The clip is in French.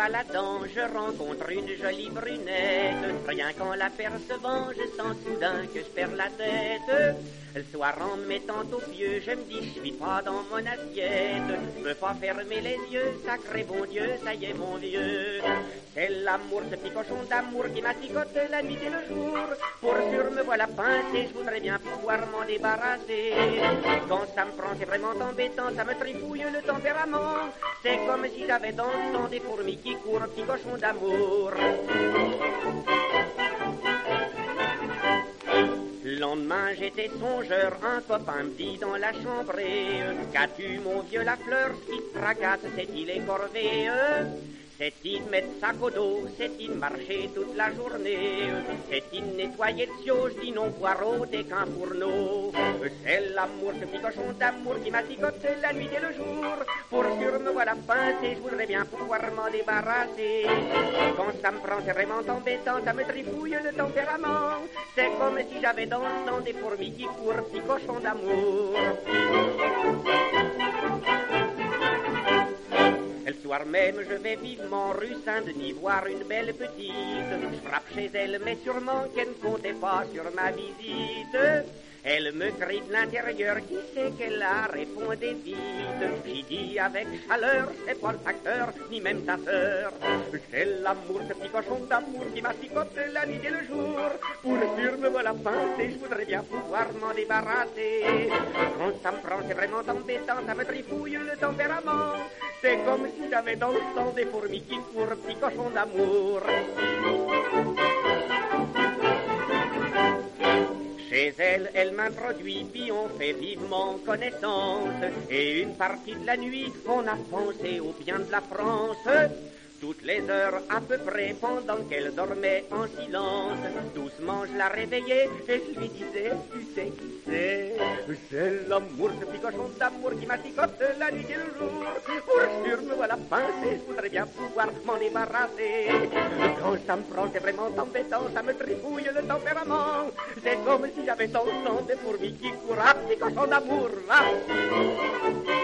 baladant, je rencontre une jolie brunette. Rien qu'en l'apercevant, je sens soudain que je perds la tête. Le soir en me mettant au pieu, je me dis je suis pas dans mon assiette. Je peux pas fermer les yeux, sacré bon Dieu, ça y est mon vieux. C'est l'amour, ce petit cochon d'amour qui m'assicote la nuit et le jour. Pour sûr me voilà pincé, je voudrais bien pouvoir m'en débarrasser. Quand ça me prend, c'est vraiment embêtant, ça me trifouille le tempérament. C'est comme si j'avais dans le sang des fourmis qui courent, petit cochon d'amour. Le lendemain j'étais songeur, un copain me dit dans la chambrée: qu'as-tu mon vieux la fleur, ce qui te tracasse, c'est-il écorvé? C'est-il mettre sac au dos, c'est-il marcher toute la journée? C'est-il nettoyer le sioux, je dis non, poireau, t'es qu'un fourneau. C'est l'amour, ce petit cochon d'amour qui m'assicote la nuit et le jour. Pour sûr me voilà pincé, je voudrais bien pouvoir m'en débarrasser. Quand ça me prend, c'est vraiment embêtant, ça me trifouille le tempérament. C'est comme si j'avais dans le sang des fourmis qui courent, petit cochon d'amour. Le soir même, je vais vivement rue Saint-Denis voir une belle petite. Je frappe chez elle, mais sûrement qu'elle ne comptait pas sur ma visite. Elle me crie de l'intérieur, qui c'est qu'elle a? Répondez vite. J'y dis avec chaleur, c'est pas le facteur, ni même ta sœur. C'est l'amour, ce petit cochon d'amour qui m'assicote la nuit et le jour. Pour sûr me voilà pincé, je voudrais bien pouvoir m'en débarrasser. Quand ça me prend, c'est vraiment embêtant, ça me trifouille le tempérament. C'est comme si j'avais dans le sang des fourmis qui courent, petit cochon d'amour. Chez elle, elle m'introduit, puis on fait vivement connaissance. Et une partie de la nuit, on a pensé au bien de la France. Toutes les heures à peu près, pendant qu'elle dormait en silence, doucement je la réveillais et je lui disais: tu sais qui c'est? C'est l'amour, ce petit cochon d'amour qui m'assicote la nuit et le jour. Pour sûr me voilà pincé, je voudrais bien pouvoir m'en débarrasser. Quand ça me prend, c'est vraiment embêtant, ça me trifouille le tempérament. C'est comme si j'avais dans le sang des fourmis qui courent, petit cochon d'amour, va.